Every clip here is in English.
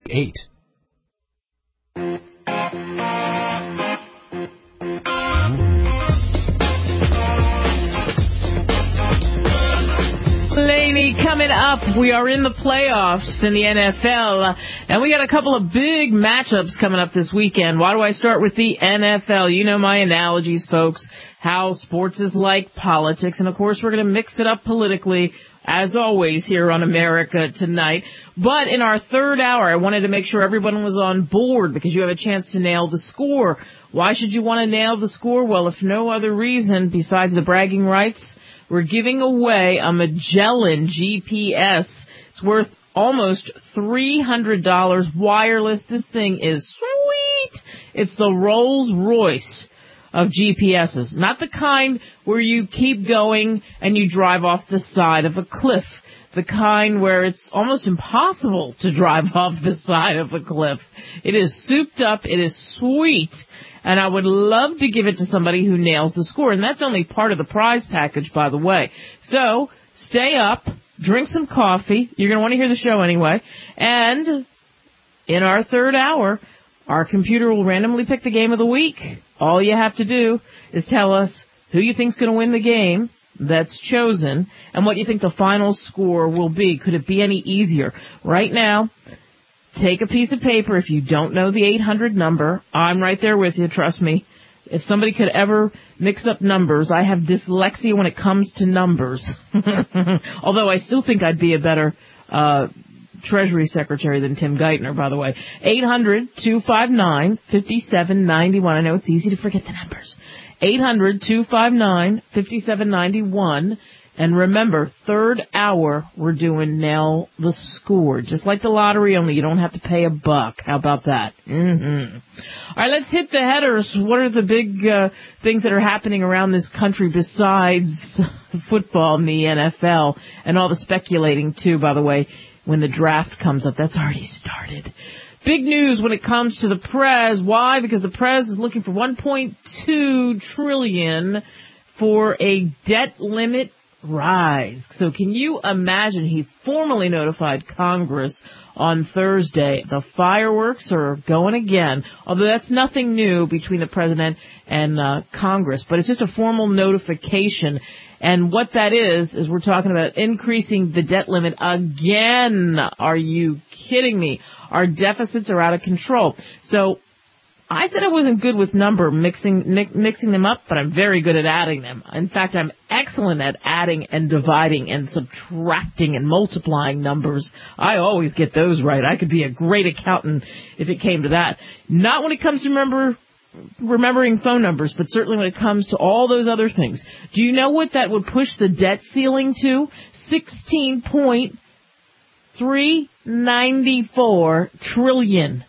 888. Lady, coming up, we are in the playoffs in the NFL, and we got a couple of big matchups coming up this weekend. Why do I start with the NFL? You know my analogies, folks, how sports is like politics, and of course we're going to mix it up politically, as always, here on America Tonight. But in our third hour, I wanted to make sure everyone was on board because you have a chance to nail the score. Why should you want to nail the score? Well, if no other reason besides the bragging rights, we're giving away a Magellan GPS. It's worth almost $300 wireless. This thing is sweet. It's the Rolls-Royce of GPSs. Not the kind where you keep going and you drive off the side of a cliff. The kind where it's almost impossible to drive off the side of a cliff. It is souped up. It is sweet. And I would love to give it to somebody who nails the score. And that's only part of the prize package, by the way. So stay up, drink some coffee. You're going to want to hear the show anyway. And in our third hour, our computer will randomly pick the game of the week. All you have to do is tell us who you think's going to win the game that's chosen and what you think the final score will be. Could it be any easier? Right now, take a piece of paper. If you don't know the 800 number, I'm right there with you, trust me. If somebody could ever mix up numbers, I have dyslexia when it comes to numbers. Although I still think I'd be a better Treasury Secretary than Tim Geithner, by the way. 800-259-5791. I know it's easy to forget the numbers. 800-259-5791. And remember, third hour, we're doing Nail the Score. Just like the lottery, only you don't have to pay $1. How about that? Mm-hmm. All right, let's hit the headers. What are the big things that are happening around this country besides football and the NFL? And all the speculating, too, by the way, when the draft comes up. That's already started. Big news when it comes to the Prez. Why? Because the Prez is looking for $1.2 trillion for a debt limit rise. So can you imagine? He formally notified Congress on Thursday. The fireworks are going again, although that's nothing new between the president and Congress, but it's just a formal notification. And what that is we're talking about increasing the debt limit again. Are you kidding me? Our deficits are out of control. So I said I wasn't good with mixing them up, but I'm very good at adding them. In fact, I'm excellent at adding and dividing and subtracting and multiplying numbers. I always get those right. I could be a great accountant if it came to that. Not when it comes to remembering phone numbers, but certainly when it comes to all those other things. Do you know what that would push the debt ceiling to? $16.394 trillion.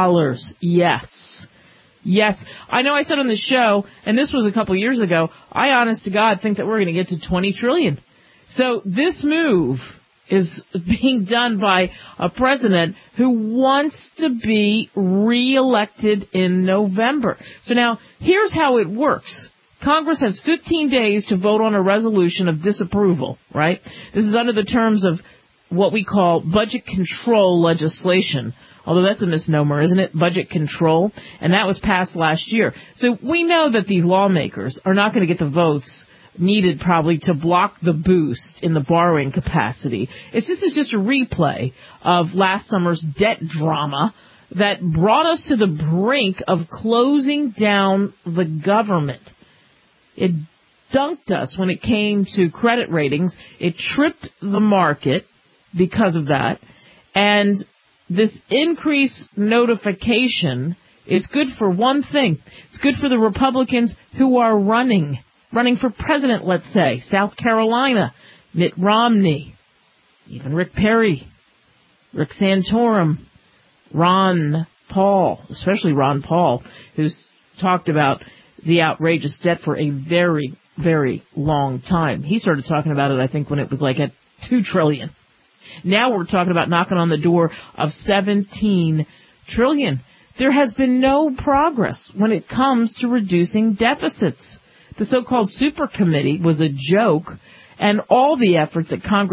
Yes. I know I said on the show, and this was a couple years ago, I honest to God think that we're going to get to 20 trillion. So this move is being done by a president who wants to be reelected in November. So now, here's how it works. Congress has 15 days to vote on a resolution of disapproval, right? This is under the terms of what we call budget control legislation. Although that's a misnomer, isn't it? Budget control. And that was passed last year. So we know that these lawmakers are not going to get the votes needed probably to block the boost in the borrowing capacity. It's just a replay of last summer's debt drama that brought us to the brink of closing down the government. It dunked us when it came to credit ratings. It tripped the market because of that. And this increased notification is good for one thing. It's good for the Republicans who are running for president, let's say. South Carolina, Mitt Romney, even Rick Perry, Rick Santorum, Ron Paul, especially Ron Paul, who's talked about the outrageous debt for a very, very long time. He started talking about it, I think, when it was like at $2 trillion. Now we're talking about knocking on the door of $17 trillion. There has been no progress when it comes to reducing deficits. The so-called super committee was a joke, and all the efforts that Congress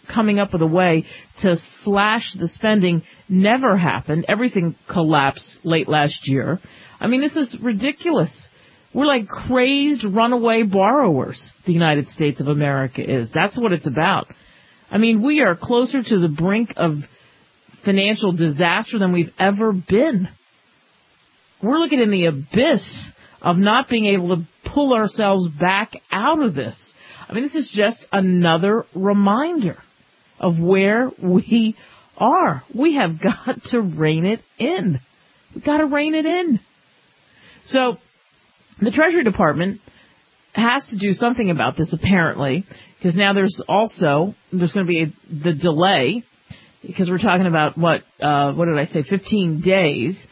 coming up with a way to slash the spending never happened. Everything collapsed late last year. I mean, this is ridiculous. We're like crazed runaway borrowers, the United States of America is. That's what it's about. I mean, we are closer to the brink of financial disaster than we've ever been. We're looking in the abyss of not being able to pull ourselves back out of this. I mean, this is just another reminder of where we are. We have got to rein it in. We've got to rein it in. So the Treasury Department has to do something about this, apparently, because now there's going to be the delay, because we're talking about, 15 days.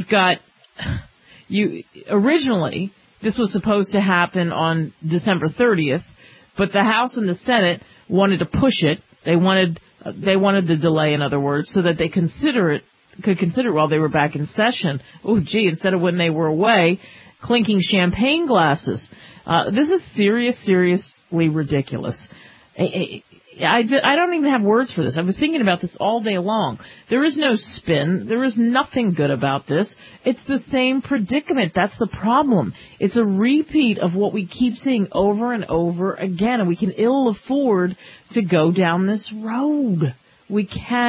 Originally, this was supposed to happen on December 30th, but the House and the Senate wanted to push it. They wanted the delay, in other words, so that they could consider it while they were back in session. Oh, gee, instead of when they were away, clinking champagne glasses. This is seriously ridiculous. I don't even have words for this. I was thinking about this all day long. There is no spin. There is nothing good about this. It's the same predicament. That's the problem. It's a repeat of what we keep seeing over and over again, and we can ill afford to go down this road. We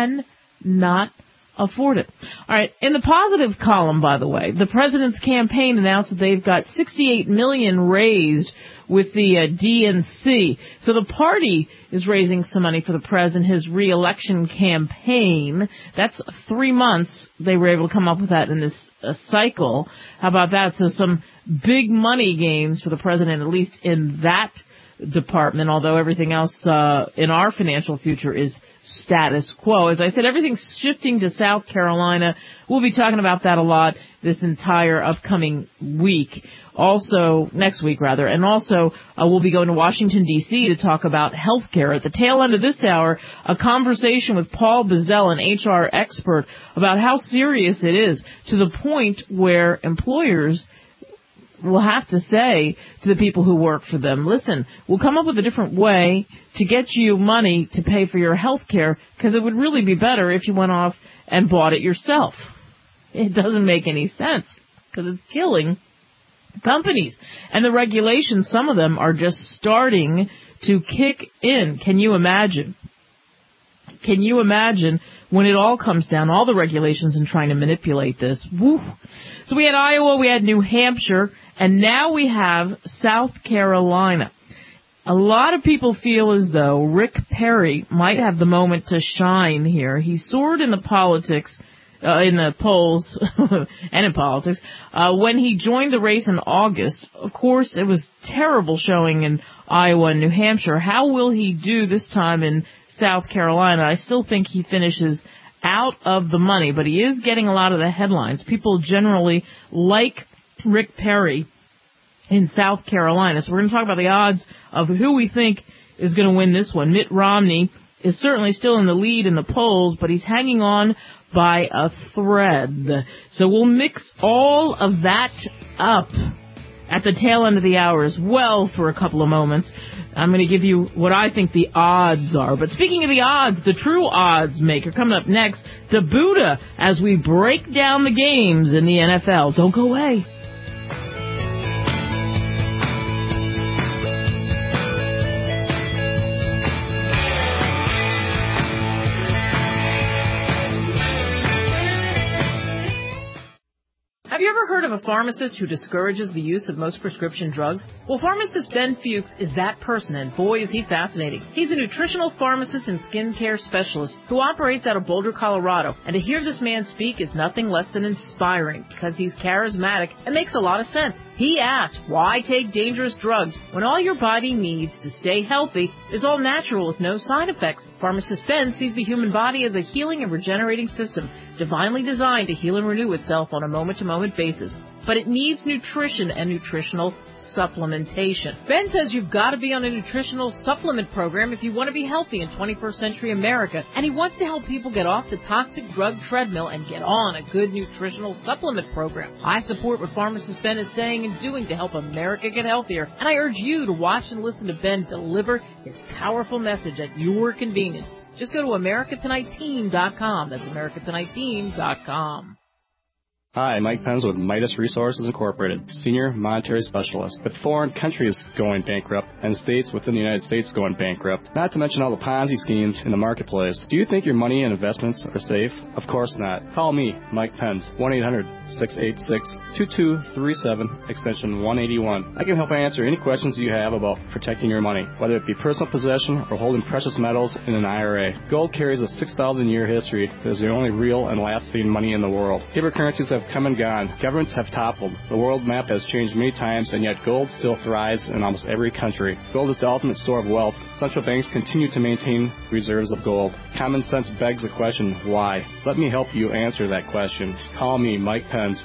cannot afford it. All right. In the positive column, by the way, the president's campaign announced that they've got $68 million raised with the DNC. So the party is raising some money for the president, his re-election campaign. That's 3 months they were able to come up with that in this cycle. How about that? So some big money gains for the president, at least in that department, although everything else in our financial future is status quo. As I said, everything's shifting to South Carolina. We'll be talking about that a lot this entire upcoming week. Also, next week rather. And also, we'll be going to Washington, D.C. to talk about health care. At the tail end of this hour, a conversation with Paul Bezell, an HR expert, about how serious it is, to the point where employers will have to say to the people who work for them, listen, we'll come up with a different way to get you money to pay for your health care, because it would really be better if you went off and bought it yourself. It doesn't make any sense, because it's killing companies. And the regulations, some of them are just starting to kick in. Can you imagine? Can you imagine when it all comes down, all the regulations and trying to manipulate this? Woo. So we had Iowa, we had New Hampshire, and now we have South Carolina. A lot of people feel as though Rick Perry might have the moment to shine here. He soared in the politics, in the polls, and in politics, when he joined the race in August. Of course, it was terrible showing in Iowa and New Hampshire. How will he do this time in South Carolina? I still think he finishes out of the money, but he is getting a lot of the headlines. People generally like Rick Perry in South Carolina. So we're going to talk about the odds of who we think is going to win this one. Mitt Romney is certainly still in the lead in the polls, but he's hanging on by a thread. So we'll mix all of that up at the tail end of the hour as well for a couple of moments. I'm going to give you what I think the odds are. But speaking of the odds, the true odds maker coming up next, the Buddha, as we break down the games in the NFL. Don't go away. Have you ever heard of a pharmacist who discourages the use of most prescription drugs? Well, pharmacist Ben Fuchs is that person, and boy, is he fascinating. He's a nutritional pharmacist and skincare specialist who operates out of Boulder, Colorado. And to hear this man speak is nothing less than inspiring, because he's charismatic and makes a lot of sense. He asks, why take dangerous drugs when all your body needs to stay healthy is all natural with no side effects? Pharmacist Ben sees the human body as a healing and regenerating system, divinely designed to heal and renew itself on a moment-to-moment basis, but it needs nutrition and nutritional supplementation. Ben says you've got to be on a nutritional supplement program if you want to be healthy in 21st century America, and he wants to help people get off the toxic drug treadmill and get on a good nutritional supplement program. I support what pharmacist Ben is saying and doing to help America get healthier, and I urge you to watch and listen to Ben deliver his powerful message at your convenience. Just go to AmericaTonightTeam.com. That's AmericaTonightTeam.com. Hi, Mike Pence with Midas Resources Incorporated, Senior Monetary Specialist. With foreign countries going bankrupt and states within the United States going bankrupt, not to mention all the Ponzi schemes in the marketplace, do you think your money and investments are safe? Of course not. Call me, Mike Pence, 1-800-686-2237, extension 181. I can help answer any questions you have about protecting your money, whether it be personal possession or holding precious metals in an IRA. Gold carries a 6,000-year history that is the only real and lasting money in the world. Paper currencies have come and gone. Governments have toppled. The world map has changed many times, and yet gold still thrives in almost every country. Gold is the ultimate store of wealth. Central banks continue to maintain reserves of gold. Common sense begs the question, why? Let me help you answer that question. Call me, Mike Pence,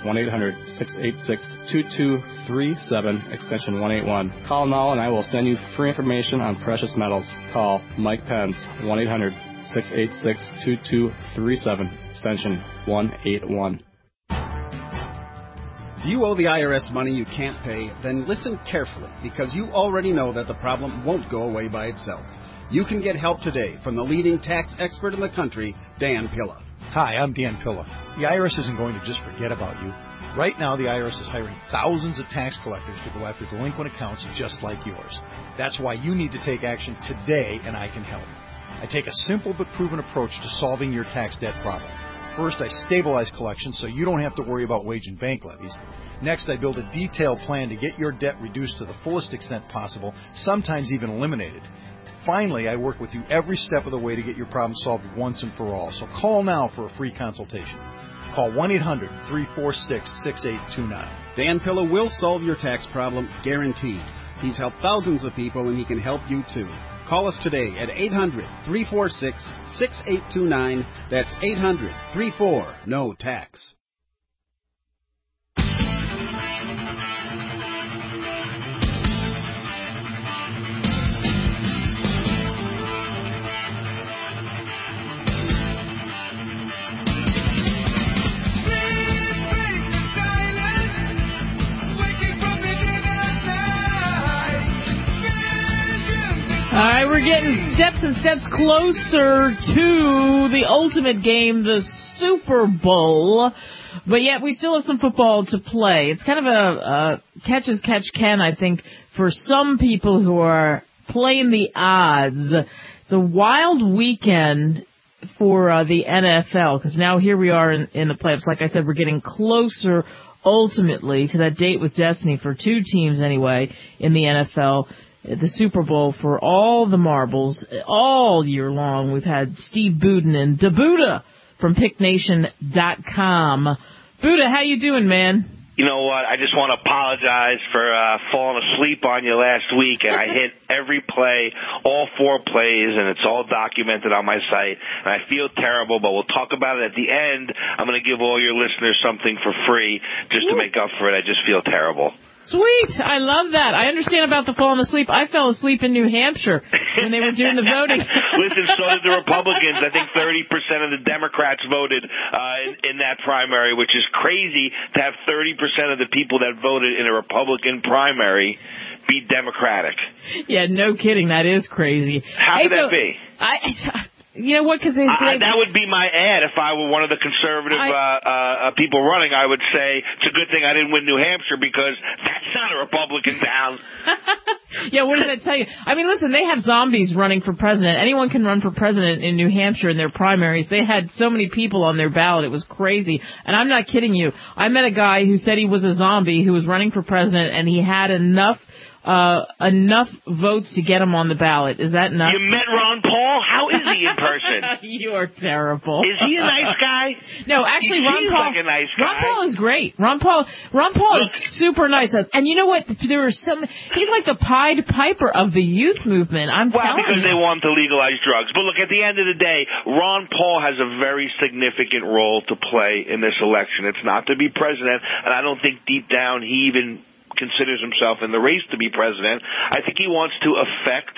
1-800-686-2237, extension 181. Call now and I will send you free information on precious metals. Call Mike Pence, 1-800-686-2237, extension 181. If you owe the IRS money you can't pay, then listen carefully, because you already know that the problem won't go away by itself. You can get help today from the leading tax expert in the country, Dan Pilla. Hi, I'm Dan Pilla. The IRS isn't going to just forget about you. Right now, the IRS is hiring thousands of tax collectors to go after delinquent accounts just like yours. That's why you need to take action today, and I can help. I take a simple but proven approach to solving your tax debt problem. First, I stabilize collections so you don't have to worry about wage and bank levies. Next, I build a detailed plan to get your debt reduced to the fullest extent possible, sometimes even eliminated. Finally, I work with you every step of the way to get your problem solved once and for all. So call now for a free consultation. Call 1-800-346-6829. Dan Pilla will solve your tax problem, guaranteed. He's helped thousands of people, and he can help you too. Call us today at 800-346-6829. That's 800-34-NO-TAX. All right, we're getting steps and steps closer to the ultimate game, the Super Bowl. But yet we still have some football to play. It's kind of a catch as catch can, I think, for some people who are playing the odds. It's a wild weekend for the NFL, because now here we are in the playoffs. Like I said, we're getting closer ultimately to that date with destiny for two teams anyway in the NFL. The Super Bowl for all the marbles all year long. We've had Steve Budin and DeBuda from PickNation.com. Buddha, how you doing, man? You know what? I just want to apologize for falling asleep on you last week, and I hit every play, all 4 plays, and it's all documented on my site. And I feel terrible, but we'll talk about it at the end. I'm going to give all your listeners something for free just to make up for it. I just feel terrible. Sweet. I love that. I understand about the falling asleep. I fell asleep in New Hampshire when they were doing the voting. Listen, so did the Republicans. I think 30% of the Democrats voted in that primary, which is crazy to have 30% of the people that voted in a Republican primary be Democratic. Yeah, no kidding. That is crazy. How could that be? You know what? Because that would be my ad if I were one of the conservative people running. I would say it's a good thing I didn't win New Hampshire because that's not a Republican town. Yeah, what does that tell you? I mean, listen, they have zombies running for president. Anyone can run for president in New Hampshire in their primaries. They had so many people on their ballot. It was crazy. And I'm not kidding you. I met a guy who said he was a zombie who was running for president, and he had enough votes to get him on the ballot. Is that nuts? You met Ron Paul? How is is he in person? You are terrible. Is he a nice guy? No, actually, he Ron Paul. Like a nice guy. Ron Paul is great. Ron Paul is super nice. And you know what? There are he's like the Pied Piper of the youth movement. I'm telling you. Because they want to legalize drugs. But look, at the end of the day, Ron Paul has a very significant role to play in this election. It's not to be president, and I don't think deep down he even considers himself in the race to be president. I think he wants to affect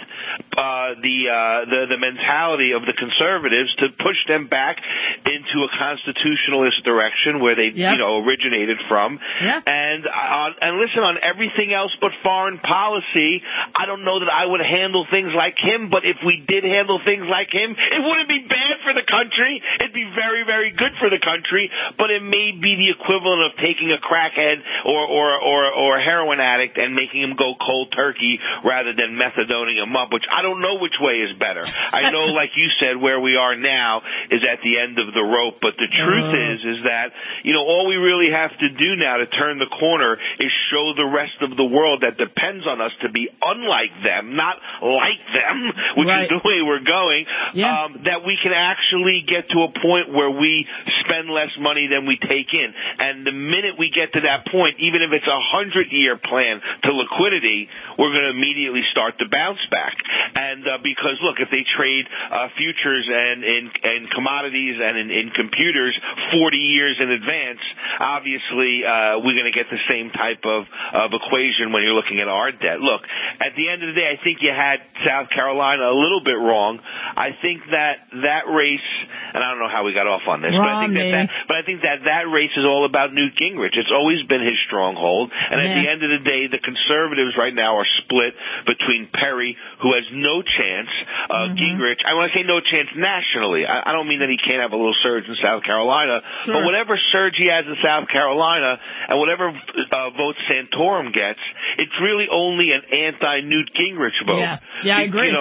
the mentality of the conservatives to push them back into a constitutionalist direction where they originated from. Yeah. And listen, on everything else but foreign policy, I don't know that I would handle things like him, but if we did handle things like him, it wouldn't be bad for the country. It'd be very, very good for the country, but it may be the equivalent of taking a crackhead or heroin addict and making him go cold turkey rather than methadoning him up, which I don't know which way is better. I know, like you said, where we are now is at the end of the rope, but the truth is that, all we really have to do now to turn the corner is show the rest of the world that depends on us to be unlike them, not like them, which is the way we're going, that we can actually get to a point where we spend less money than we take in. And the minute we get to that point, even if it's a 100-year plan to liquidity, we're going to immediately start to bounce back. And because, look, if they trade futures and commodities and in computers 40 years in advance, obviously we're going to get the same type of equation when you're looking at our debt. Look, at the end of the day, I think you had South Carolina a little bit wrong. I think that race, and I don't know how we got off on this, but I think that race is all about Newt Gingrich. It's always been his stronghold. And at the end of the day, the conservatives right now are split between Perry, who has no chance, Gingrich. I want to say no chance nationally. I don't mean that he can't have a little surge in South Carolina, but whatever surge he has in South Carolina and whatever votes Santorum gets, it's really only an anti-Newt Gingrich vote. Yeah, I agree.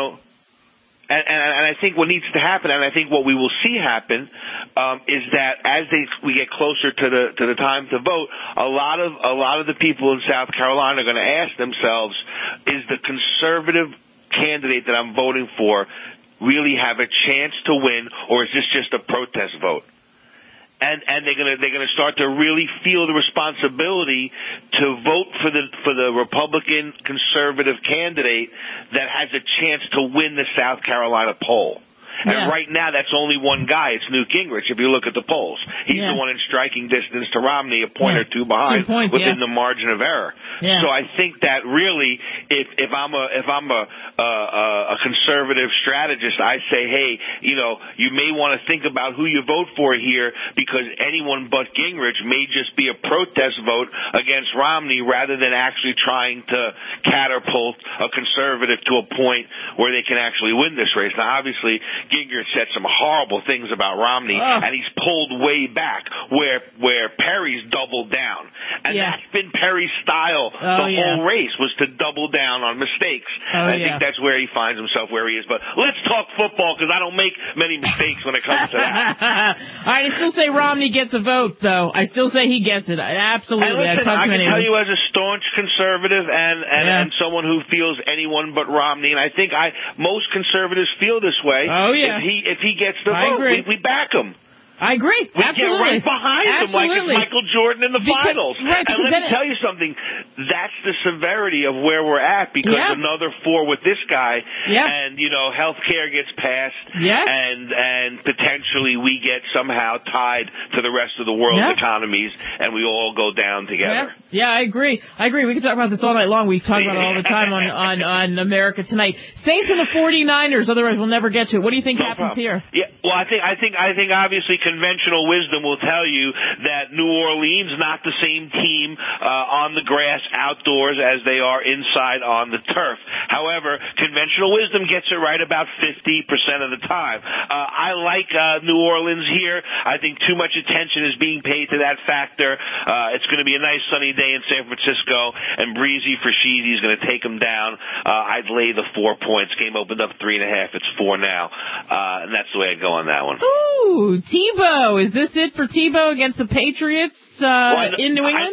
And I think what needs to happen, and I think what we will see happen, is that as we get closer to the time to vote, a lot of the people in South Carolina are going to ask themselves, is the conservative candidate that I'm voting for really have a chance to win, or is this just a protest vote? And they're gonna start to really feel the responsibility to vote for the Republican conservative candidate that has a chance to win the South Carolina poll. And right now, that's only one guy. It's Newt Gingrich, if you look at the polls. He's the one in striking distance to Romney, a point or two behind within the margin of error. So I think that really, if I'm a conservative strategist, I say, hey, you may want to think about who you vote for here, because anyone but Gingrich may just be a protest vote against Romney rather than actually trying to catapult a conservative to a point where they can actually win this race. Now, obviously, Gingrich said some horrible things about Romney, and he's pulled way back where Perry's doubled down. And that's been Perry's style the whole race, was to double down on mistakes. I think that's where he finds himself where he is. But let's talk football, because I don't make many mistakes when it comes to that. All right, I still say Romney gets a vote, though. I still say he gets it. Absolutely. And listen, I can tell you as a staunch conservative and someone who feels anyone but Romney, and I think most conservatives feel this way. If he gets the vote, we back him. I agree. We get right behind him like it's Michael Jordan in the finals. And let me tell you something. That's the severity of where we're at, because another 4 with this guy, and, health care gets passed, and potentially we get somehow tied to the rest of the world's economies, and we all go down together. Yeah, I agree. We can talk about this all night long. We talk about it all the time on America Tonight. Saints and the 49ers, otherwise we'll never get to it. What do you think happens here? Yeah, well, I think obviously conventional wisdom will tell you that New Orleans, not the same team on the grass outdoors as they are inside on the turf. However, conventional wisdom gets it right about 50% of the time. I like New Orleans here. I think too much attention is being paid to that factor. It's going to be a nice sunny day in San Francisco, and Breezy for Sheezy is going to take them down. I'd lay the 4 points. Game opened up 3.5. It's 4 now. And that's the way I go on that one. Ooh, Tebow. Is this it for Tebow against the Patriots in New England?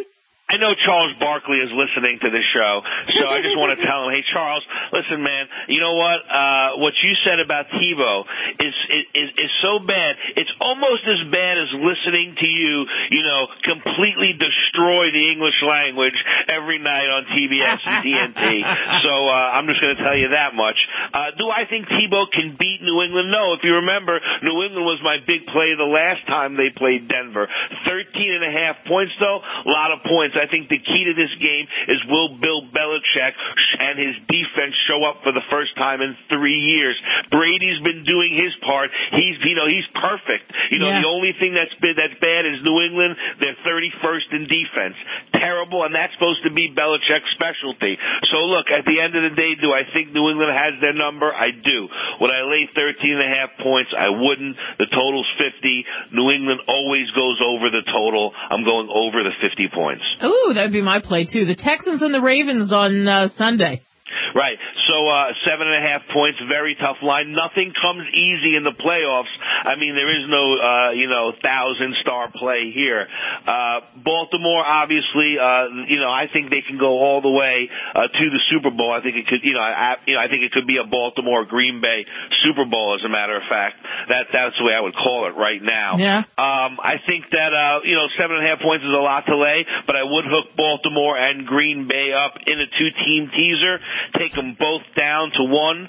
I know Charles Barkley is listening to this show, so I just want to tell him, hey, Charles, listen, man, you know what? What you said about TiVo is so bad. It's almost as bad as listening to you, completely destroy the English language every night on TBS and TNT. So I'm just going to tell you that much. Do I think TiVo can beat New England? No. If you remember, New England was my big play the last time they played Denver. 13.5 points, though, a lot of points. I think the key to this game is will Bill Belichick and his defense show up for the first time in 3 years. Brady's been doing his part. He's perfect. The only thing that's bad is New England. They're 31st in defense. Terrible, and that's supposed to be Belichick's specialty. So look, at the end of the day, do I think New England has their number? I do. Would I lay 13.5 points? I wouldn't. The total's 50. New England always goes over the total. I'm going over the 50 points. Ooh, that would be my play, too. The Texans and the Ravens on Sunday. Right. So 7.5 points, very tough line. Nothing comes easy in the playoffs. I mean, there is no 1,000-star play here. Baltimore, obviously, I think they can go all the way to the Super Bowl. I think it could, I think it could be a Baltimore Green Bay Super Bowl. As a matter of fact, that's the way I would call it right now. Yeah. I think that 7.5 points is a lot to lay, but I would hook Baltimore and Green Bay up in a 2-team teaser. Take them both down to 1.5,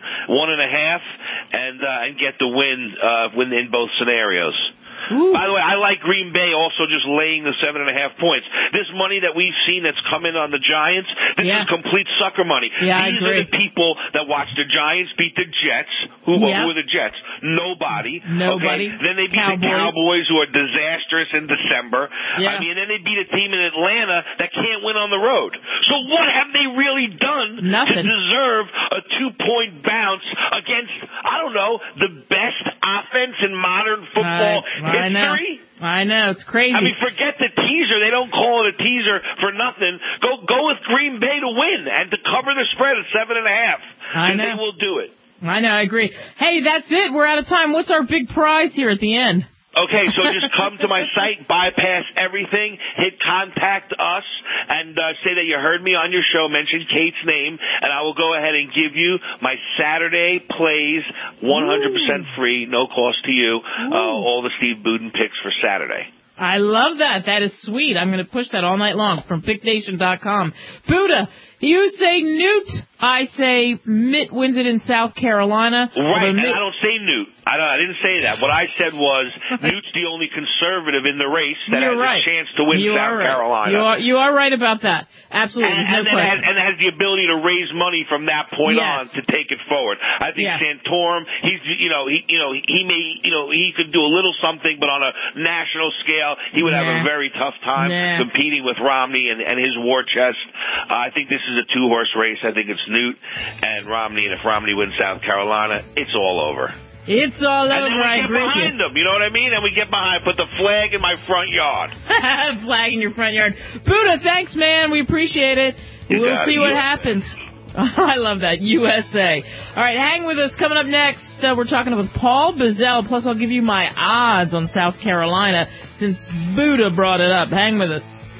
and get the win in both scenarios. Ooh. By the way, I like Green Bay also just laying the 7.5 points. This money that we've seen that's come in on the Giants, this is complete sucker money. Yeah, These are the people that watch the Giants beat the Jets. Who are the Jets? Nobody. Okay? Then they beat the Cowboys, who are disastrous in December. Yeah. I mean, then they beat a team in Atlanta that can't win on the road. So what have they really done to deserve a 2-point bounce against, I don't know, the best offense in modern football history? I know. It's crazy. I mean, forget the teaser. They don't call it a teaser for nothing. Go with Green Bay to win and to cover the spread at 7.5. And they will do it. I know. I agree. Hey, that's it. We're out of time. What's our big prize here at the end? Okay, so just come to my site, bypass everything, hit contact us, and say that you heard me on your show, mention Kate's name, and I will go ahead and give you my Saturday plays 100% free, no cost to you, all the Steve Budin picks for Saturday. I love that. That is sweet. I'm going to push that all night long from PickNation.com. Buddha, you say Newt. I say Mitt wins it in South Carolina. Right, and I don't say Newt. I didn't say that. What I said was Newt's the only conservative in the race that has a chance to win South Carolina. You are right about that. Absolutely. And has the ability to raise money from that point on to take it forward. I think Santorum, he could do a little something, but on a national scale, he would have a very tough time competing with Romney and his war chest. I think this is a 2-horse race. I think it's Newt and Romney, and if Romney wins South Carolina, it's all over. It's all over. And then we get behind them, you know what I mean? And we get behind, put the flag in my front yard. Flag in your front yard. Buddha, thanks, man. We appreciate it. We'll see what happens. I love that. USA. All right, hang with us. Coming up next, we're talking with Paul Bazell. Plus, I'll give you my odds on South Carolina since Buddha brought it up. Hang with us.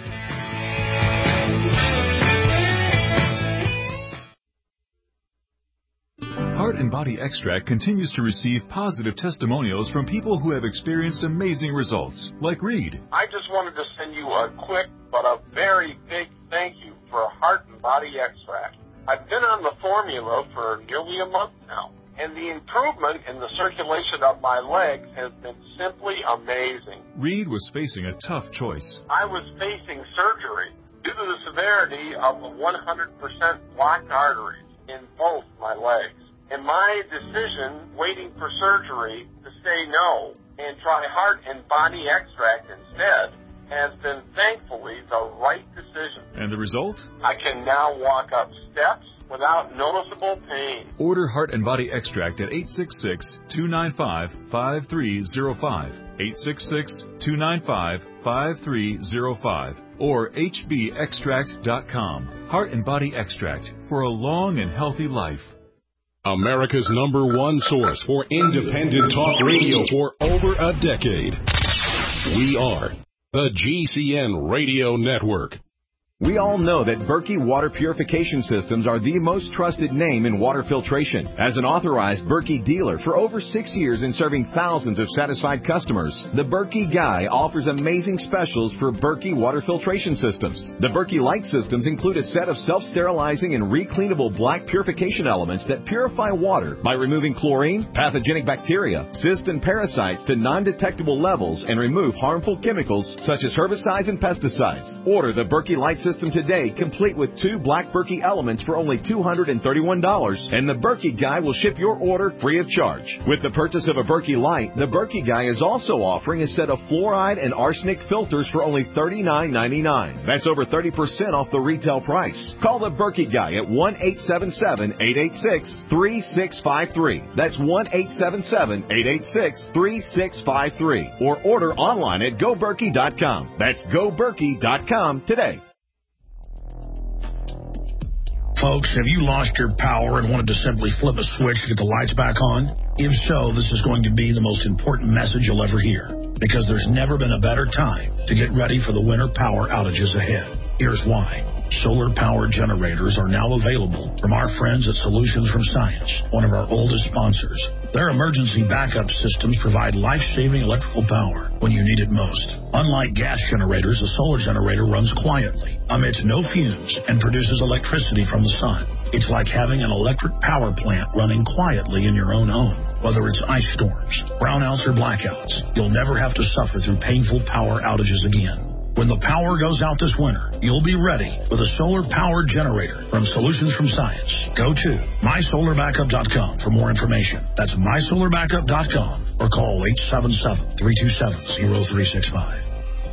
Heart and Body Extract continues to receive positive testimonials from people who have experienced amazing results, like Reed. I just wanted to send you a quick but a very big thank you for Heart and Body Extract. I've been on the formula for nearly a month now, and the improvement in the circulation of my legs has been simply amazing. Reed was facing a tough choice. I was facing surgery due to the severity of the 100% blocked arteries in both my legs. And my decision, waiting for surgery, to say no and try Heart and Body Extract instead, has been thankfully the right decision. And the result? I can now walk up steps without noticeable pain. Order Heart and Body Extract at 866-295-5305, 866-295-5305, or hbextract.com. Heart and Body Extract for a long and healthy life. America's #1 source for independent talk radio for over a decade. We are the GCN Radio Network. We all know that Berkey Water Purification Systems are the most trusted name in water filtration. As an authorized Berkey dealer for over 6 years and serving thousands of satisfied customers, the Berkey Guy offers amazing specials for Berkey Water Filtration Systems. The Berkey Light Systems include a set of self-sterilizing and recleanable black purification elements that purify water by removing chlorine, pathogenic bacteria, cysts, and parasites to non-detectable levels and remove harmful chemicals such as herbicides and pesticides. Order the Berkey Light System today, complete with 2 black Berkey elements for only $231, and the Berkey Guy will ship your order free of charge. With the purchase of a Berkey Light, the Berkey Guy is also offering a set of fluoride and arsenic filters for only $39.99. That's over 30% off the retail price. Call the Berkey Guy at 1-877-886-3653. That's 1-877-886-3653. Or order online at GoBerkey.com. That's GoBerkey.com today. Folks, have you lost your power and wanted to simply flip a switch to get the lights back on? If so, this is going to be the most important message you'll ever hear, because there's never been a better time to get ready for the winter power outages ahead. Here's why. Solar-powered generators are now available from our friends at Solutions from Science, one of our oldest sponsors. Their emergency backup systems provide life-saving electrical power when you need it most. Unlike gas generators, a solar generator runs quietly, emits no fumes, and produces electricity from the sun. It's like having an electric power plant running quietly in your own home. Whether it's ice storms, brownouts, or blackouts, you'll never have to suffer through painful power outages again. When the power goes out this winter, you'll be ready with a solar-powered generator from Solutions from Science. Go to mysolarbackup.com for more information. That's mysolarbackup.com or call 877-327-0365.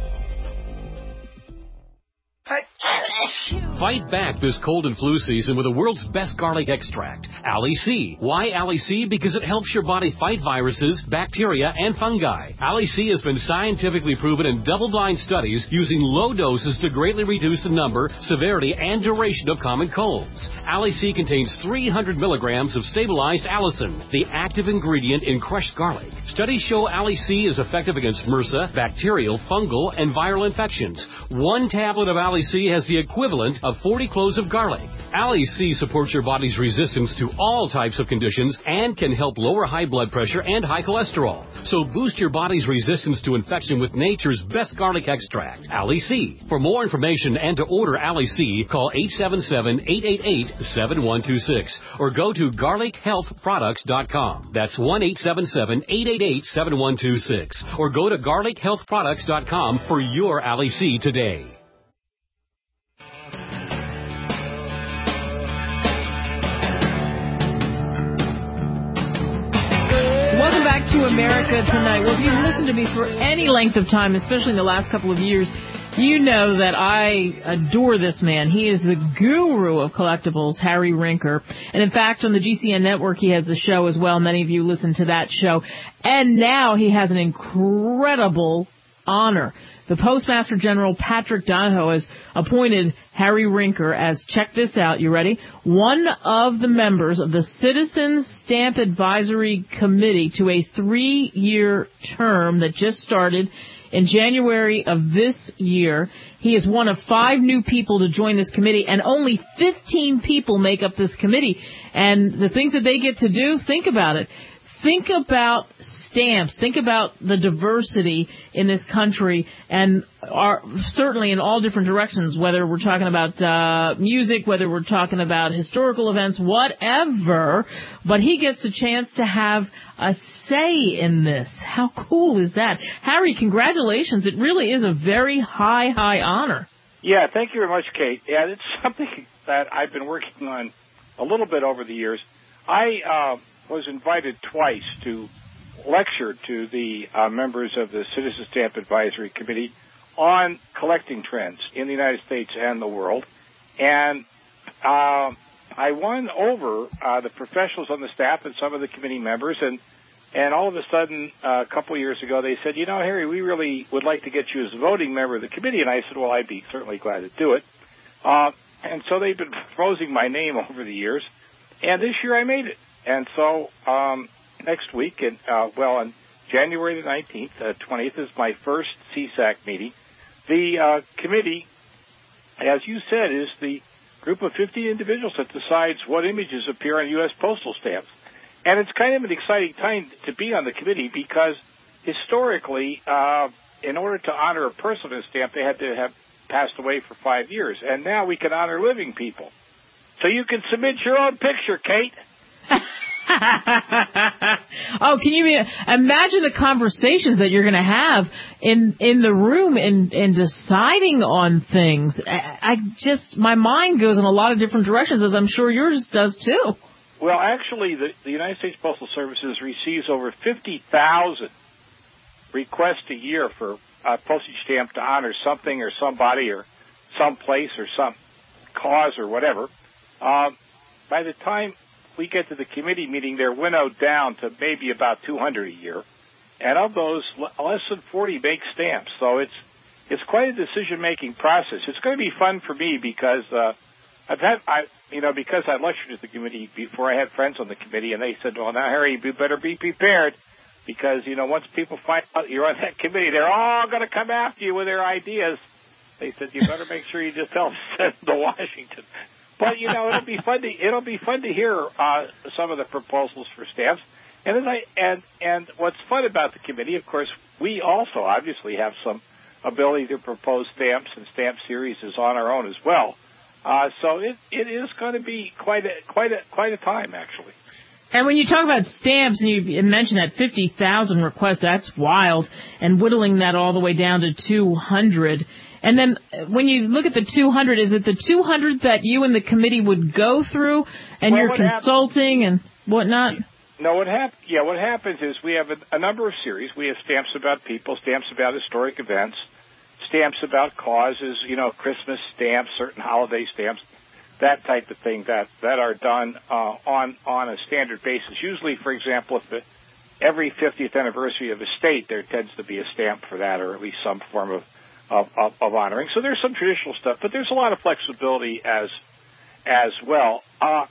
Fight back this cold and flu season with the world's best garlic extract, Ali C. Why Ali C? Because it helps your body fight viruses, bacteria, and fungi. Ali C has been scientifically proven in double-blind studies using low doses to greatly reduce the number, severity, and duration of common colds. Ali C contains 300 milligrams of stabilized allicin, the active ingredient in crushed garlic. Studies show Ali C is effective against MRSA, bacterial, fungal, and viral infections. 1 tablet of Ali C has the equivalent of 40 cloves of garlic. Ali C supports your body's resistance to all types of conditions and can help lower high blood pressure and high cholesterol. So boost your body's resistance to infection with nature's best garlic extract, Ali C. For more information and to order Ali C, call 877-888-7126 or go to garlichealthproducts.com. That's 1-877-888-7126 or go to garlichealthproducts.com for your Ali C today. Welcome back to America Tonight. Well, if you've listened to me for any length of time, especially in the last couple of years, you know that I adore this man. He is the guru of collectibles, Harry Rinker. And in fact, on the GCN network, he has a show as well. Many of you listen to that show. And now he has an incredible honor. The Postmaster General Patrick Donahoe has appointed Harry Rinker as, check this out, you ready? One of the members of the Citizen Stamp Advisory Committee to a 3-year term that just started in January of this year. He is one of 5 new people to join this committee, and only 15 people make up this committee. And the things that they get to do, think about it. Think about stamps. Think about the diversity in this country, and certainly in all different directions, whether we're talking about music, whether we're talking about historical events, whatever. But he gets a chance to have a say in this. How cool is that? Harry, congratulations. It really is a very high honor. Yeah, thank you very much, Kate. Yeah, it's something that I've been working on a little bit over the years. I was invited twice to lecture to the members of the Citizen Stamp Advisory Committee on collecting trends in the United States and the world. And I won over the professionals on the staff and some of the committee members. And all of a sudden, a couple of years ago, they said, you know, Harry, we really would like to get you as a voting member of the committee. And I said, well, I'd be certainly glad to do it. And so they've been proposing my name over the years. And this year I made it. And so next week, on January the 19th, 20th is my first CSAC meeting. The committee as you said, is the group of 50 individuals that decides what images appear on U.S. postal stamps. And it's kind of an exciting time to be on the committee because historically, in order to honor a person on a stamp, they had to have passed away for 5 years. And now we can honor living people. So you can submit your own picture, Kate. Oh, can you imagine the conversations that you're going to have in the room in deciding on things? My mind goes in a lot of different directions, as I'm sure yours does too. Well, actually, the United States Postal Services receives over 50,000 requests a year for a postage stamp to honor something or somebody or some place or some cause or whatever. By the time we get to the committee meeting, they're winnowed down to maybe about 200 a year. And of those, less than 40 make stamps. So it's quite a decision-making process. It's going to be fun for me because because I lectured at the committee before, I had friends on the committee, and they said, well, now, Harry, you better be prepared because, once people find out you're on that committee, they're all going to come after you with their ideas. They said, you better make sure you just help send them to Washington. But, it'll be fun to hear some of the proposals for stamps. And what's fun about the committee, of course, we also obviously have some ability to propose stamps and stamp series on our own as well. So it is going to be quite a time, actually. And when you talk about stamps, and you mentioned that 50,000 requests, that's wild, and whittling that all the way down to 200. And then when you look at the 200, is it the 200 that you and the committee would go through, and you're consulting and whatnot? No, what happens is we have a number of series. We have stamps about people, stamps about historic events, stamps about causes, Christmas stamps, certain holiday stamps, that type of thing that are done on a standard basis. Usually, for example, if every 50th anniversary of a state, there tends to be a stamp for that, or at least some form of honoring. So there's some traditional stuff, but there's a lot of flexibility as well.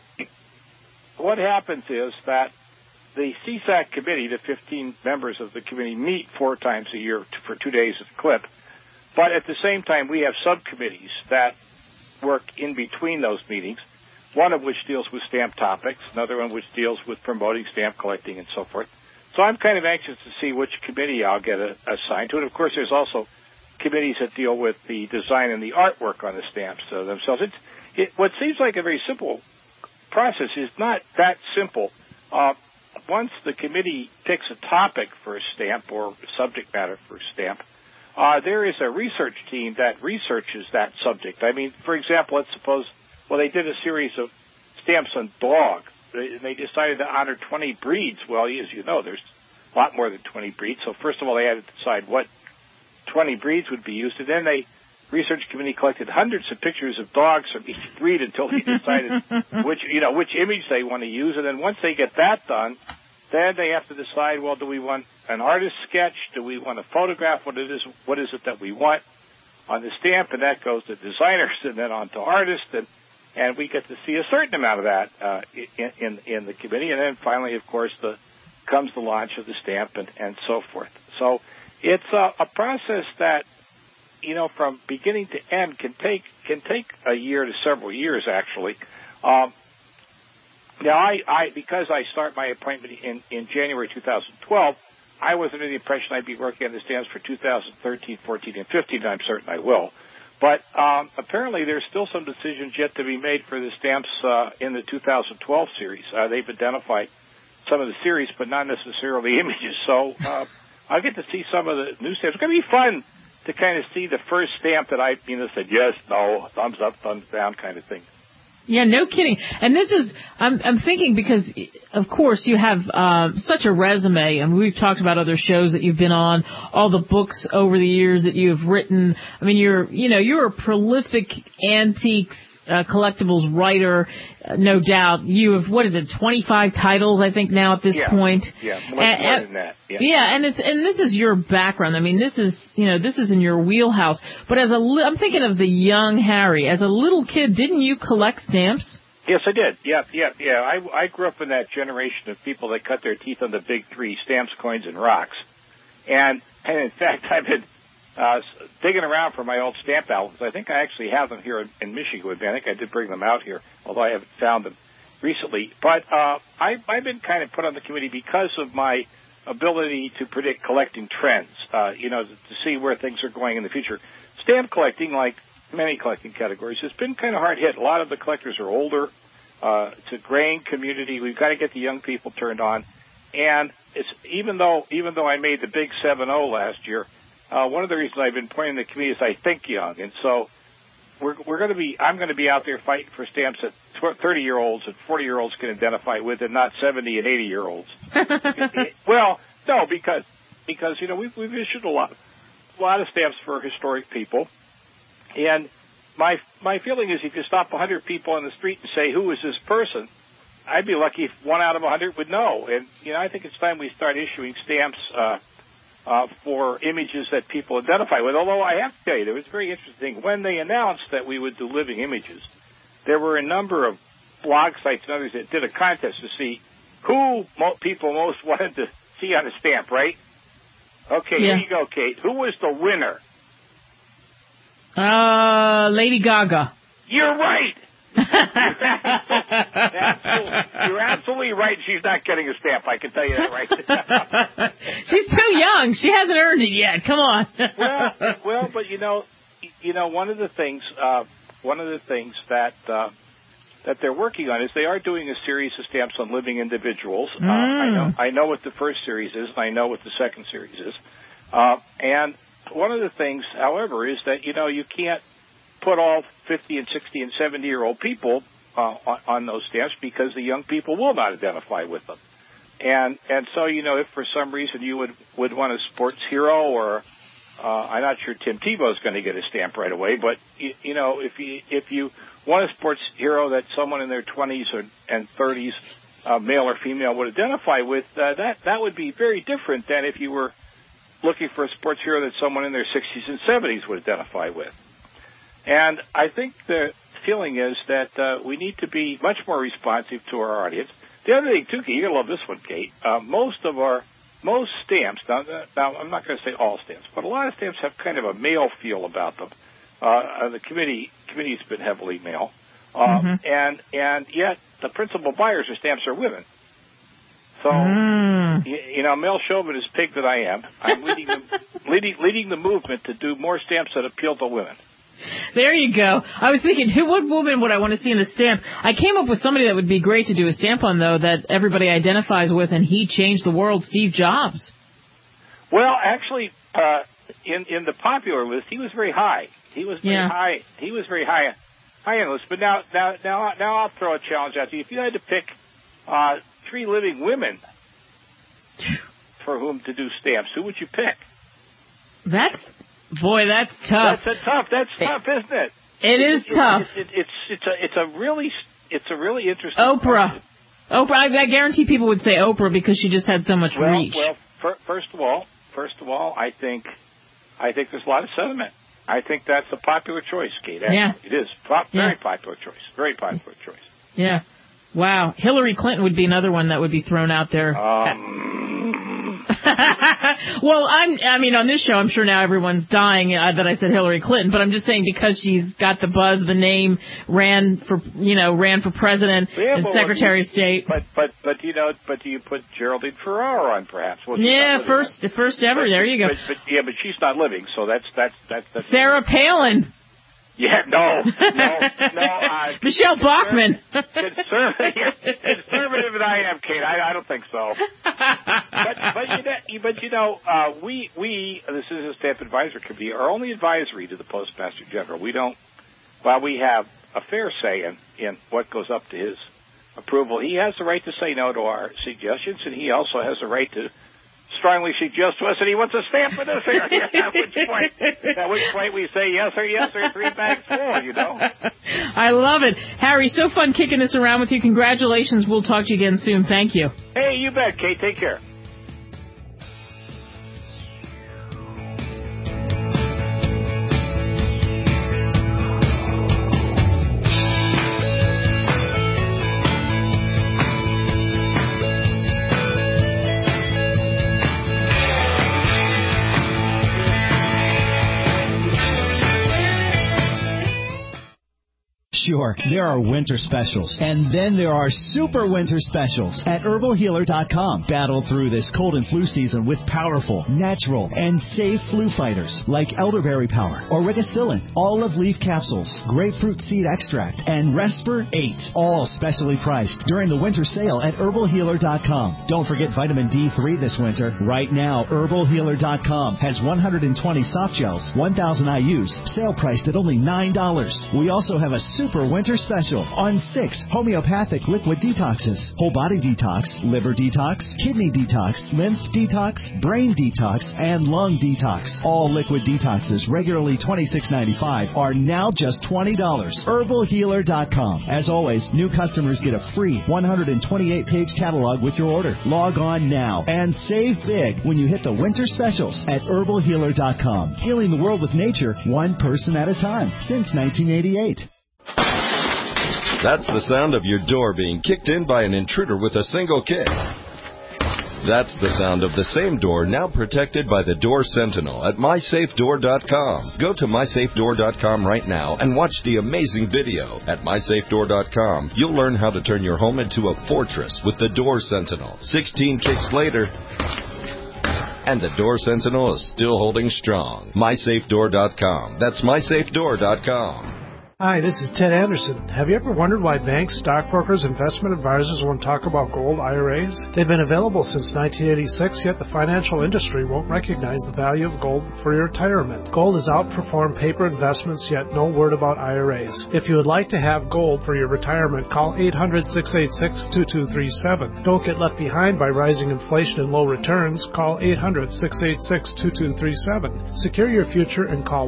What happens is that the CSAC committee, the 15 members of the committee, meet 4 times a year for 2 days at a clip. But at the same time, we have subcommittees that work in between those meetings, one of which deals with stamp topics, another one which deals with promoting stamp collecting and so forth. So I'm kind of anxious to see which committee I'll get assigned to it. Of course, there's also committees that deal with the design and the artwork on the stamps themselves. What seems like a very simple process is not that simple. Once the committee picks a topic for a stamp or subject matter for a stamp, there is a research team that researches that subject. I mean, for example, let's suppose, they did a series of stamps on dog. They decided to honor 20 breeds. Well, as you know, there's a lot more than 20 breeds. So first of all, they had to decide what 20 breeds would be used. And then the research committee collected hundreds of pictures of dogs from each breed until they decided which image they want to use. And then once they get that done, then they have to decide, do we want an artist sketch? Do we want a photograph? What is it that we want on the stamp? And that goes to designers and then on to artists. And we get to see a certain amount of that in the committee. And then finally, of course, comes the launch of the stamp and so forth. So it's a process that, from beginning to end can take a year to several years, actually. Now, because I start my appointment in January 2012, I was under the impression I'd be working on the stamps for 2013, 14, and 15, and I'm certain I will. But apparently there's still some decisions yet to be made for the stamps in the 2012 series. They've identified some of the series, but not necessarily images. So I'll get to see some of the new stamps. It's going to be fun to kind of see the first stamp that I said yes, no, thumbs up, thumbs down kind of thing. Yeah, no kidding. And this is, I'm thinking because, of course, you have such a resume, and we've talked about other shows that you've been on, all the books over the years that you've written. I mean, you're a prolific antiques collectibles writer, no doubt. You have, 25 titles, I think, now at this point. Yeah, more than that. Yeah, and this is your background. I mean, this is in your wheelhouse. But I'm thinking of the young Harry. As a little kid, didn't you collect stamps? Yes, I did. Yeah. I grew up in that generation of people that cut their teeth on the big 3, stamps, coins, and rocks. And in fact, I've been digging around for my old stamp albums. I think I actually have them here in Michigan with me. I think I did bring them out here, although I haven't found them recently. But I've been kind of put on the committee because of my ability to predict collecting trends, to see where things are going in the future. Stamp collecting, like many collecting categories, has been kind of hard hit. A lot of the collectors are older. It's a graying community. We've got to get the young people turned on. And it's even though I made the big 7-0 last year, one of the reasons I've been pointing the committee is I think young, and so I'm going to be out there fighting for stamps that 30-year-olds and 40-year-olds can identify with, and not 70 and 80-year-olds. Well, no, because we've issued a lot of stamps for historic people, and my feeling is if you stop 100 people on the street and say, who is this person, I'd be lucky if 1 out of 100 would know. And I think it's time we start issuing stamps for images that people identify with. Although I have to tell you, it was very interesting. When they announced that we would do living images, there were a number of blog sites and others that did a contest to see who people most wanted to see on a stamp, right? Okay, Here you go, Kate. Who was the winner? Lady Gaga. You're right. You're absolutely right. She's not getting a stamp. I can tell you that right. She's too young. She hasn't earned it yet. Come on. well, but one of the things that they're working on is they are doing a series of stamps on living individuals. I know what the first series is, and I know what the second series is. And one of the things, however, is that you can't put all 50 and 60 and 70-year-old people on those stamps because the young people will not identify with them. And so, if for some reason you would want a sports hero, or I'm not sure Tim Tebow's going to get a stamp right away, but if you want a sports hero that someone in their 20s and 30s, male or female, would identify with, that would be very different than if you were looking for a sports hero that someone in their 60s and 70s would identify with. And I think the feeling is that we need to be much more responsive to our audience. The other thing, too, you're going to love this one, Kate. Most stamps, now I'm not going to say all stamps, but a lot of stamps have kind of a male feel about them. The committee's been heavily male. And yet the principal buyers of stamps are women. So, male chauvinist pig that I am, I'm leading the movement to do more stamps that appeal to women. There you go. I was thinking, what woman would I want to see in a stamp? I came up with somebody that would be great to do a stamp on, though, that everybody identifies with, and he changed the world, Steve Jobs. Well, actually, in the popular list, he was very high. He was very high. He was very high on the list. But now I'll throw a challenge out to you. If you had to pick 3 living women for whom to do stamps, who would you pick? That's tough. That's tough, isn't it? It is tough. It's a really interesting Oprah. question. Oprah. I guarantee people would say Oprah because she just had so much reach. Well, first of all, I think there's a lot of sentiment. I think that's a popular choice, Kate. Yeah. It is. Very popular choice. Very popular choice. Yeah. Wow. Hillary Clinton would be another one that would be thrown out there. Well, on this show, I'm sure now everyone's dying that I said Hillary Clinton, but I'm just saying because she's got the buzz, the name, ran for president and Secretary of State. But do you put Geraldine Ferraro on perhaps? Well, the first ever. There you go. But she's not living, so that's Sarah Palin. Yeah, no. Michelle Bachmann. Conservative as I am, Kate, I don't think so. But we, the Citizen Stamp Advisory Committee, are only advisory to the Postmaster General. While we have a fair say in what goes up to his approval, he has the right to say no to our suggestions, and he also has the right to strongly suggest to us that he wants a stamp in this area. At which point we say yes or 3 bags full, I love it. Harry, so fun kicking this around with you. Congratulations. We'll talk to you again soon. Thank you. Hey, you bet, Kate. Take care. Sure, there are winter specials, and then there are super winter specials at HerbalHealer.com. Battle through this cold and flu season with powerful, natural, and safe flu fighters like elderberry power, auricicillin, olive leaf capsules, grapefruit seed extract, and Respir 8, all specially priced during the winter sale at HerbalHealer.com. Don't forget vitamin D3 this winter. Right now, HerbalHealer.com has 120 soft gels, 1,000 IUs, sale priced at only $9. We also have a super winter special on 6 homeopathic liquid detoxes: whole body detox, liver detox, kidney detox, lymph detox, brain detox, and lung detox. All liquid detoxes, regularly $26.95, are now just $20. HerbalHealer.com. As always, new customers get a free 128-page catalog with your order. Log on now and save big when you hit the winter specials at HerbalHealer.com. Healing the world with nature, one person at a time, since 1988. That's the sound of your door being kicked in by an intruder with a single kick. That's the sound of the same door now protected by the Door Sentinel at MySafeDoor.com. Go to MySafeDoor.com right now and watch the amazing video. At MySafeDoor.com, you'll learn how to turn your home into a fortress with the Door Sentinel. 16 kicks later, and the Door Sentinel is still holding strong. MySafeDoor.com. That's MySafeDoor.com. Hi, this is Ted Anderson. Have you ever wondered why banks, stockbrokers, investment advisors won't talk about gold IRAs? They've been available since 1986, yet the financial industry won't recognize the value of gold for your retirement. Gold has outperformed paper investments, yet no word about IRAs. If you would like to have gold for your retirement, call 800-686-2237. Don't get left behind by rising inflation and low returns. Call 800-686-2237. Secure your future and call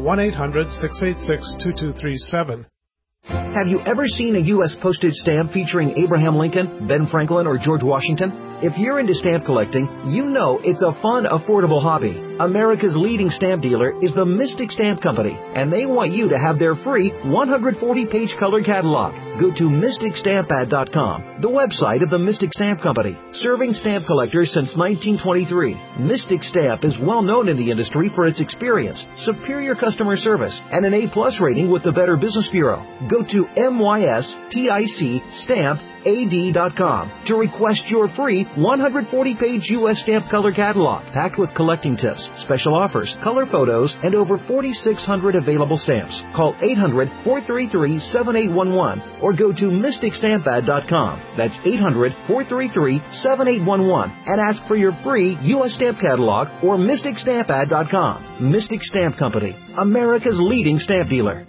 1-800-686-2237. Have you ever seen a U.S. postage stamp featuring Abraham Lincoln, Ben Franklin, or George Washington? If you're into stamp collecting, you know it's a fun, affordable hobby. America's leading stamp dealer is the Mystic Stamp Company, and they want you to have their free 140-page color catalog. Go to MysticStampAd.com, the website of the Mystic Stamp Company, serving stamp collectors since 1923. Mystic Stamp is well known in the industry for its experience, superior customer service, and an A+ rating with the Better Business Bureau. Go to MysticStampAd.com to request your free 140-page U.S. stamp color catalog, packed with collecting tips, special offers, color photos, and over 4,600 available stamps. Call 800-433-7811 or go to MysticStampAd.com. That's 800-433-7811 and ask for your free U.S. stamp catalog or MysticStampAd.com. Mystic Stamp Company, America's leading stamp dealer.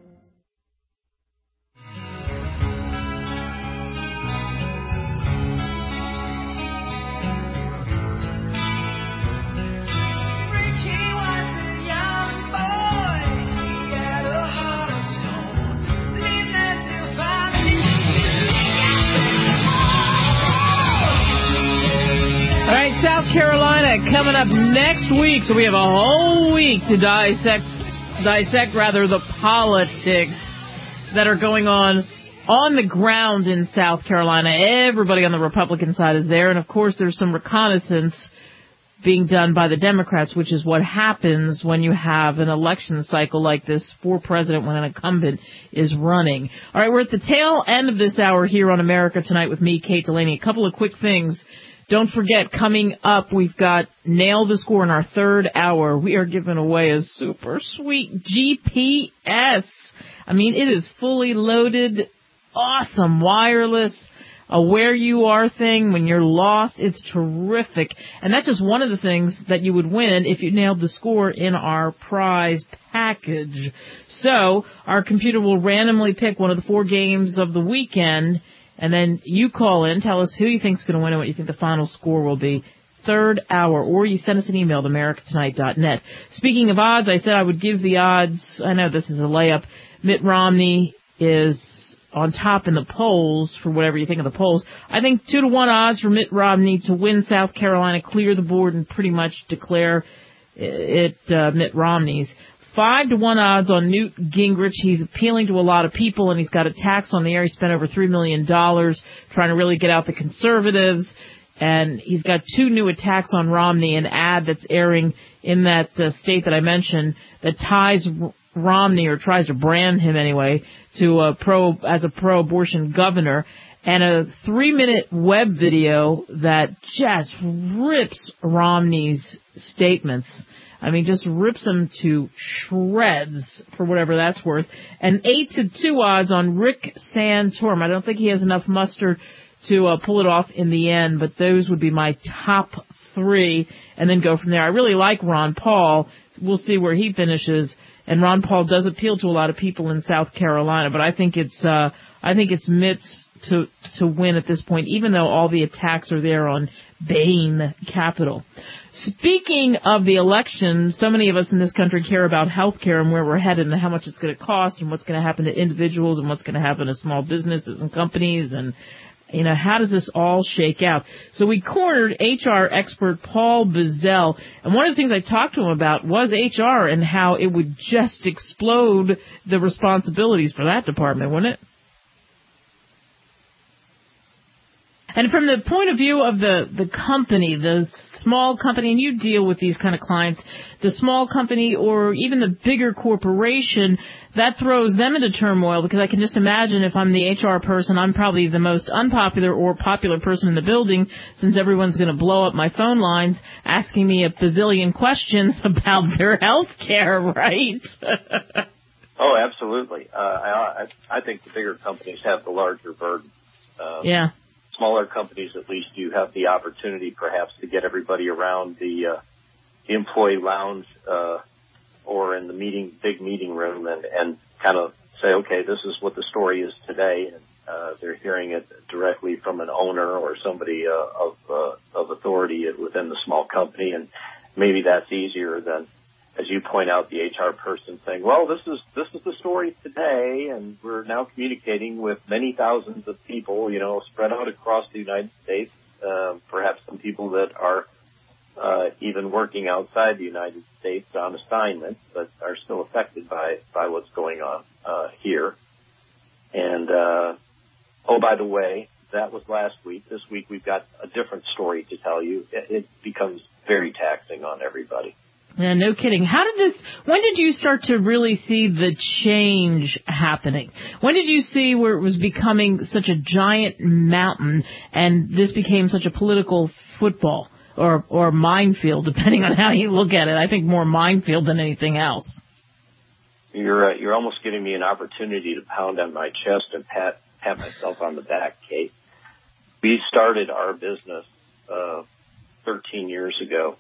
South Carolina coming up next week, so we have a whole week to dissect the politics that are going on the ground in South Carolina. Everybody on the Republican side is there, and of course there's some reconnaissance being done by the Democrats, which is what happens when you have an election cycle like this for president when an incumbent is running. All right, we're at the tail end of this hour here on America Tonight with me, Kate Delaney. A couple of quick things. Don't forget, coming up, we've got Nail the Score in our third hour. We are giving away a super sweet GPS. I mean, it is fully loaded, awesome, wireless, a where you are thing when you're lost. It's terrific. And that's just one of the things that you would win if you nailed the score in our prize package. So our computer will randomly pick one of the 4 games of the weekend, and then you call in, tell us who you think is going to win and what you think the final score will be. Third hour, or you send us an email to americatonight.net. Speaking of odds, I said I would give the odds. I know this is a layup. Mitt Romney is on top in the polls, for whatever you think of the polls. I think 2-1 odds for Mitt Romney to win South Carolina, clear the board, and pretty much declare it Mitt Romney's. 5-1 odds on Newt Gingrich. He's appealing to a lot of people, and he's got a tax on the air. He spent over $3 million trying to really get out the conservatives. And he's got 2 new attacks on Romney, an ad that's airing in that state that I mentioned that ties Romney, or tries to brand him anyway, to as a pro-abortion governor, and a 3-minute web video that just rips Romney's statements. I mean, just rips them to shreds, for whatever that's worth. And 8-2 odds on Rick Santorum. I don't think he has enough muster to pull it off in the end, but those would be my top 3, and then go from there. I really like Ron Paul. We'll see where he finishes. And Ron Paul does appeal to a lot of people in South Carolina, but I think it's Mitt's to win at this point, even though all the attacks are there on Bain Capital. Speaking of the election, so many of us in this country care about health care and where we're headed and how much it's going to cost and what's going to happen to individuals and what's going to happen to small businesses and companies, and how does this all shake out? So we cornered HR expert Paul Bezell, and one of the things I talked to him about was HR and how it would just explode the responsibilities for that department, wouldn't it? And from the point of view of the company, the small company, and you deal with these kind of clients, the small company or even the bigger corporation, that throws them into turmoil, because I can just imagine if I'm the HR person, I'm probably the most unpopular or popular person in the building, since everyone's going to blow up my phone lines asking me a bazillion questions about their health care, right? Oh, absolutely. I think the bigger companies have the larger burden. Yeah. Smaller companies, at least, you have the opportunity perhaps to get everybody around the employee lounge or in the big meeting room and kind of say, okay, this is what the story is today. And they're hearing it directly from an owner or somebody of authority within the small company. And maybe that's easier than, as you point out, the HR person saying, well, this is the story today, and we're now communicating with many thousands of people, spread out across the United States, perhaps some people that are even working outside the United States on assignment, but are still affected by what's going on here. And, by the way, that was last week. This week we've got a different story to tell you. It becomes very taxing on everybody. Yeah, no kidding. When did you start to really see the change happening? When did you see where it was becoming such a giant mountain and this became such a political football or minefield, depending on how you look at it? I think more minefield than anything else. You're almost giving me an opportunity to pound on my chest and pat myself on the back, Kate. We started our business 13 years ago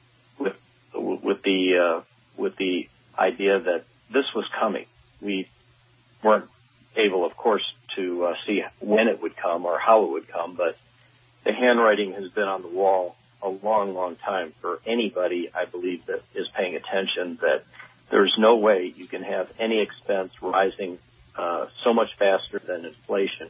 with the idea that this was coming. We weren't able, of course, to see when it would come or how it would come, but the handwriting has been on the wall a long, long time for anybody, I believe, that is paying attention, that there's no way you can have any expense rising so much faster than inflation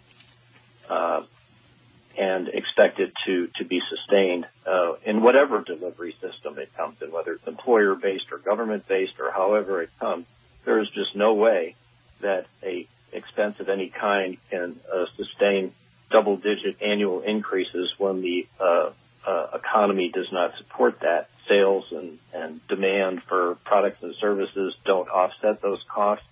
and expect it to be sustained in whatever delivery system it comes in, whether it's employer-based or government-based or however it comes. There is just no way that a expense of any kind can sustain double-digit annual increases when the economy does not support that. Sales and demand for products and services don't offset those costs.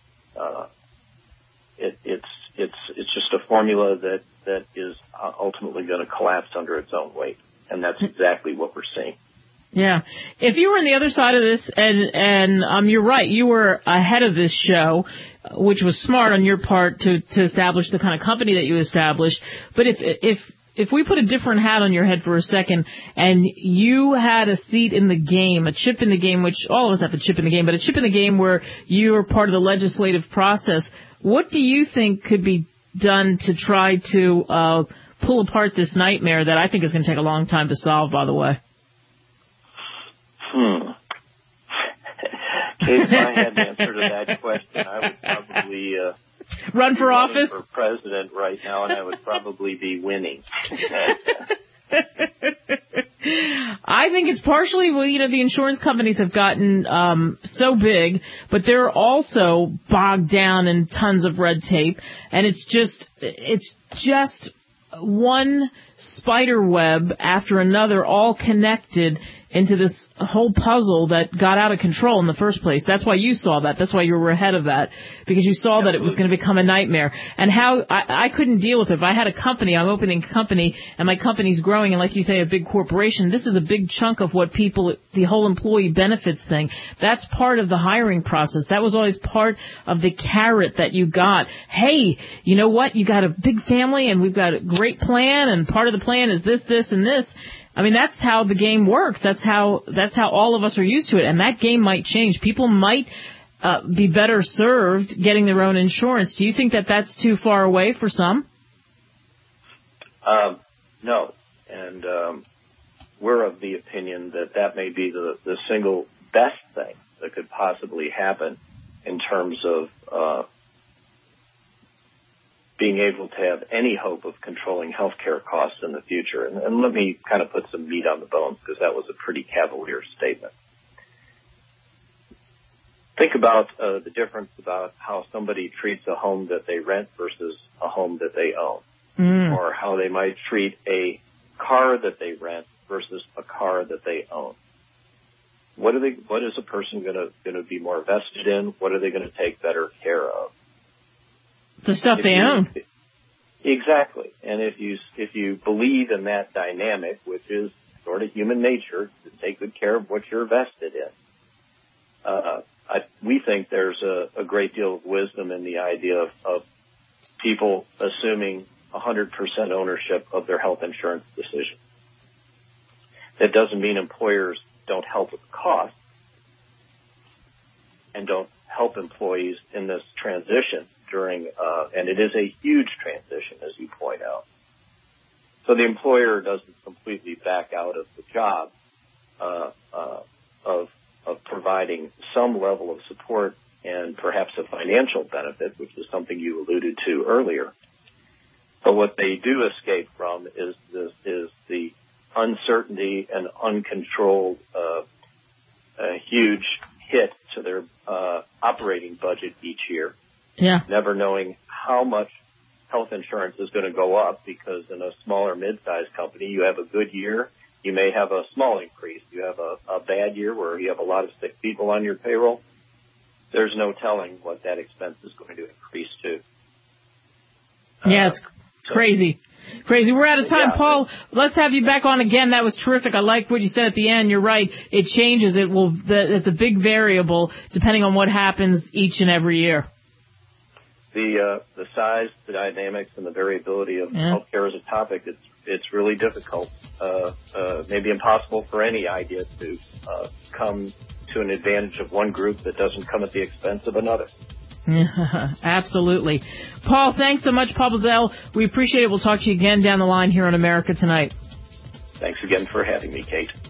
It's just a formula that is ultimately going to collapse under its own weight, and that's exactly what we're seeing. Yeah. If you were on the other side of this, and you're right, you were ahead of this show, which was smart on your part to establish the kind of company that you established. But if we put a different hat on your head for a second, and you had a seat in the game, a chip in the game, which all of us have a chip in the game, but a chip in the game where you are part of the legislative process, what do you think could be done to try to pull apart this nightmare that I think is going to take a long time to solve, by the way? Kate, if I had an answer to that question, I would probably run for office for president right now, and I would probably be winning. I think it's partially, the insurance companies have gotten so big, but they're also bogged down in tons of red tape, and it's just one spider web after another, all connected into this whole puzzle that got out of control in the first place. That's why you saw that. That's why you were ahead of that, because you saw that it was going to become a nightmare. And how I couldn't deal with it. If I had a company, I'm opening a company, and my company's growing, and like you say, a big corporation, this is a big chunk of what people, the whole employee benefits thing, that's part of the hiring process. That was always part of the carrot that you got. Hey, you know what? You got a big family, and we've got a great plan, and part of the plan is this, this, and this. I mean, that's how the game works. That's how all of us are used to it. And that game might change. People might be better served getting their own insurance. Do you think that that's too far away for some? No. And we're of the opinion that may be the single best thing that could possibly happen in terms of being able to have any hope of controlling healthcare costs in the future. And let me kind of put some meat on the bones, because that was a pretty cavalier statement. Think about the difference about how somebody treats a home that they rent versus a home that they own, or how they might treat a car that they rent versus a car that they own. What is a person going to be more vested in? What are they going to take better care of? The stuff they own. Exactly. And if you believe in that dynamic, which is sort of human nature, to take good care of what you're vested in, we think there's a great deal of wisdom in the idea of people assuming 100% ownership of their health insurance decision. That doesn't mean employers don't help with costs and don't help employees in this transition during, and it is a huge transition, as you point out. So the employer doesn't completely back out of the job of providing some level of support and perhaps a financial benefit, which is something you alluded to earlier. But what they do escape from is the uncertainty and uncontrolled huge hit to their operating budget each year. Yeah. Never knowing how much health insurance is going to go up, because in a smaller mid-sized company, you have a good year, you may have a small increase. You have a bad year where you have a lot of sick people on your payroll. There's no telling what that expense is going to increase to. Yeah, it's crazy. Crazy. We're out of time. Yeah. Paul, let's have you back on again. That was terrific. I like what you said at the end. You're right. It changes. It's a big variable depending on what happens each and every year. The size, the dynamics, and the variability of healthcare as a topic, it's really difficult, maybe impossible for any idea to come to an advantage of one group that doesn't come at the expense of another. Absolutely. Paul, thanks so much, Paul Boesel. We appreciate it. We'll talk to you again down the line here on America Tonight. Thanks again for having me, Kate.